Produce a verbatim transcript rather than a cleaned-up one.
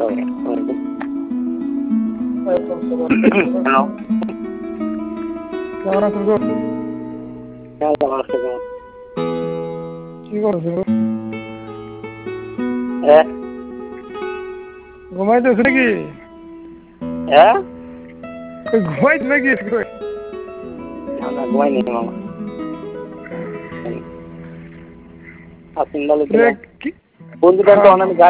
Hello, কেমন আছেন গো? হ্যাঁ কেমন আছো? কি করছো গো? হ্যাঁ ঘুমাইতেছো নাকি? হ্যাঁ ঘুমাইতে নাকি? আমরা ঘুমাই নেই মামা। আসুন বলে কি বন্ধুটা তো অনেক